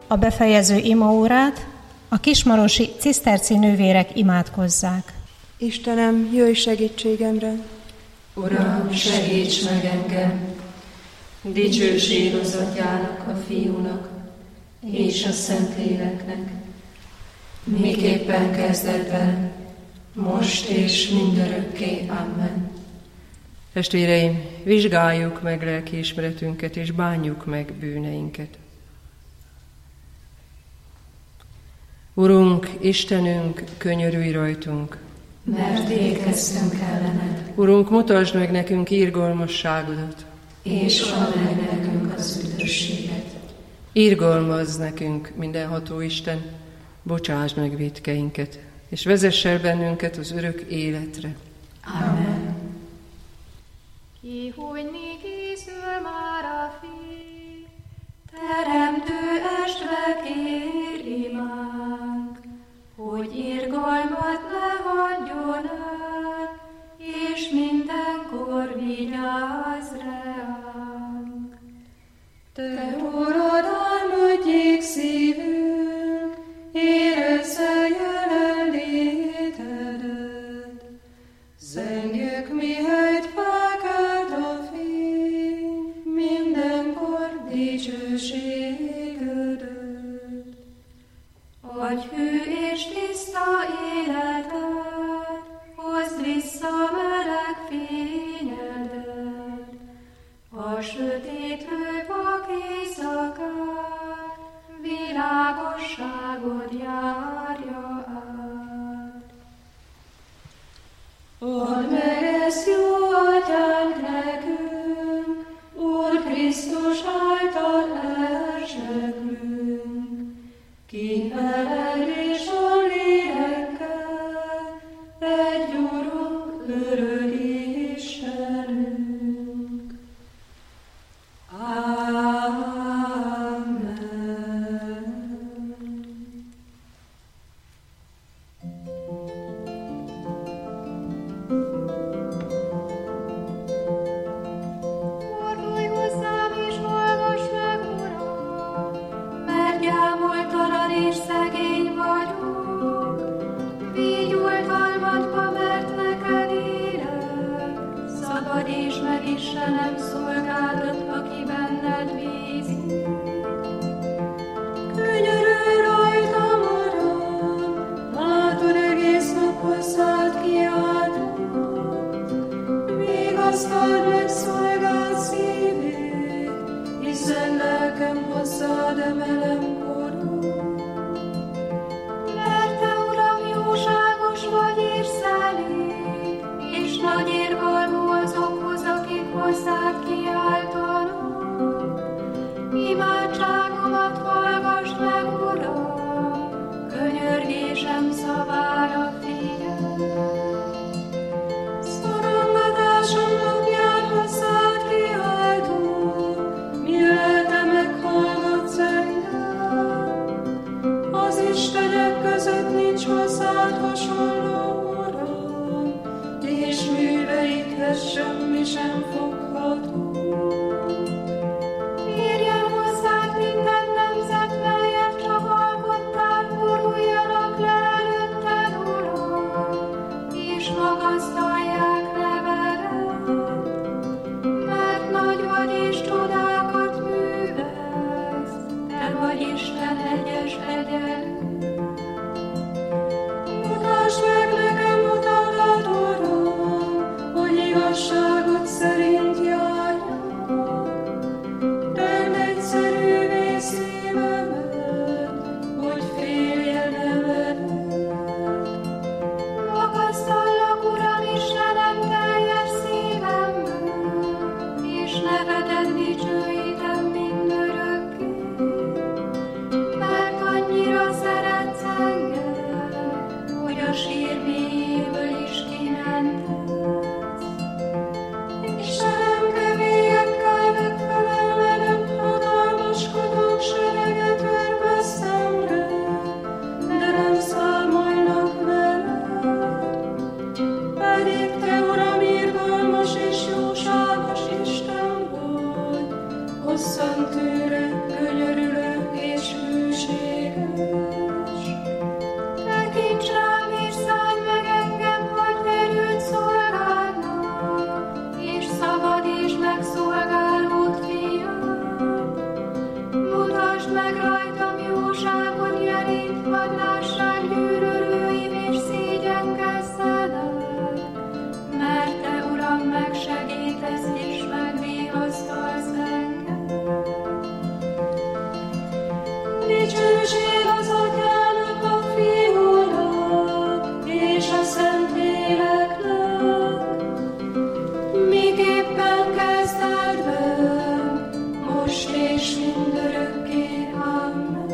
a befejező imaórát a kismarosi ciszterci nővérek imádkozzák. Istenem, jöjj segítségemre! Uram, segíts meg engem! Dicsőség az Atyának, a Fiúnak és a Szentléleknek, miképpen kezdetben, most és mindörökké. Amen. Testvéreim, vizsgáljuk meg lelkiismeretünket, és bánjuk meg bűneinket. Urunk, Istenünk, könyörülj rajtunk! Mert ékeztünk ellened. Urunk, mutasd meg nekünk irgalmasságodat, és add meg nekünk az üdvösséget. Irgalmazz nekünk, mindenható Isten, bocsásd meg vétkeinket, és vezess el bennünket az örök életre. Amen. Ki, hogy még készül már a fény, Teremtő estre kér imánk, hogy irgalmat ne hagyjon el, és mindenkor vigyázz ránk. Te urad, álmodjék szívünk, érezze jelenlétedet. Zengjük, mihelyt felkelt a fény, mindenkor dicsőségödet. Adj hű és tiszta életet, hozd vissza meleg fényedet. A sötétlő vak éjszakát, világosságod járja át. Add meg ezt, jó Atyánk, nekünk, Úr Krisztus által elseglünk, ki veled és a lélekkel, egy Urunk, örök Istenünk. Amen. fordulj hozzám és hallgass meg, Uram, Mert gyámoltalan és szegény vagyok, vigy oltalmadba, mert neked élek. Szabadíts meg, Istenem, szolgádat, aki benned bízik. Könyörülj rajtam, Uram, látod, egész nap hozzád kiáltott. Vigasztald meg szolgád szívét, hiszen lelkem hozzád emelem korod. Mert te, Uram, jóságos vagy és szelíd, és nagy irgalmú azokhoz, akik hozzád kiáltanak. Imádságomat hallgass meg, Uram, könyörgésem szavára figyelj. Szorongatásom napján hozzád kiáltok, mi lelke meghallgatsz engem. Dicsőség az Atyának, a Fiúnak és a Szentléleknek, miképpen kezdetben, most és mindörökké. Amen.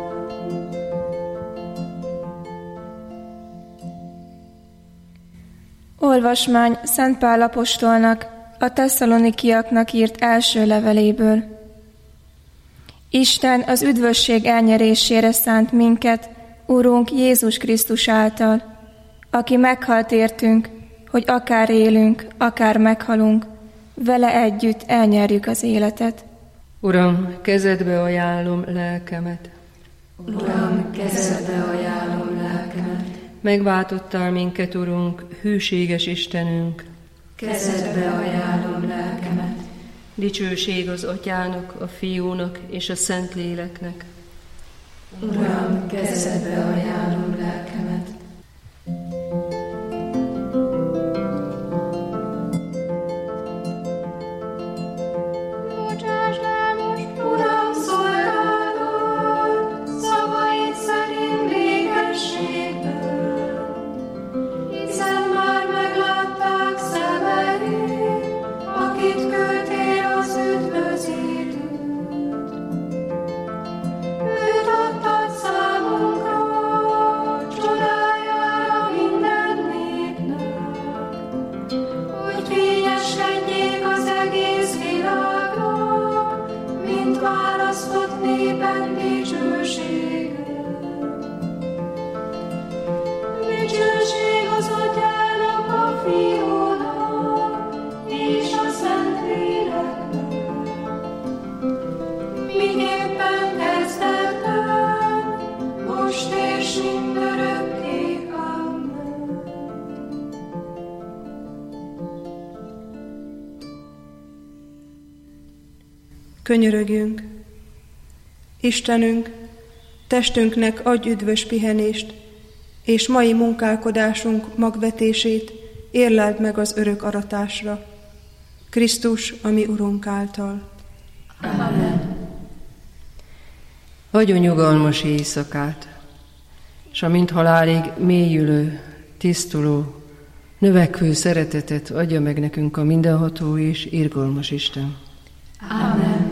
Olvasmány Szent Pál apostolnak a Tesszalonikiaknak írt első leveléből. Isten az üdvösség elnyerésére szánt minket, Urunk Jézus Krisztus által, aki meghalt értünk, hogy akár élünk, akár meghalunk, vele együtt elnyerjük az életet. Uram, kezedbe ajánlom lelkemet. Uram, kezedbe ajánlom lelkemet. Megváltottál minket, Urunk, hűséges Istenünk. Kezedbe ajánlom lelkemet. Dicsőség az Atyának, a Fiúnak és a Szentléleknek. Uram, kezedbe ajánlom lelkemet. Bocsáss el most, Uram, szolgálod, szavaid szerint békességben, hiszen már meglátták szemeid, akit küldtél az üdvözítőt. Őt adtad számunkra, csodájára minden népnek, hogy fényeskedjék az egész világnak, mint választott néped dicsősége. Dicsőség az Atyának, a Fiúnak és a Szentléleknek, miképpen kezdetben, most és mindörökké. Amen. Könyörögjünk! Istenünk, testünknek adj üdvös pihenést, és mai munkálkodásunk magvetését érleld meg az örök aratásra. Krisztus, a mi Urunk által. Amen. Adjon nyugalmas éjszakát, s amint halálig mélyülő, tisztuló, növekvő szeretetet adja meg nekünk a mindenható és irgalmas Isten. Amen.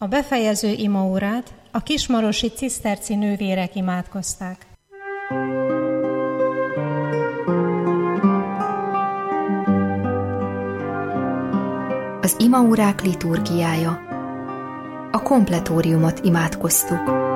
A befejező imaórát a kismarosi ciszterci nővérek imádkozták. Az imaórák liturgiája. A kompletóriumot imádkoztuk.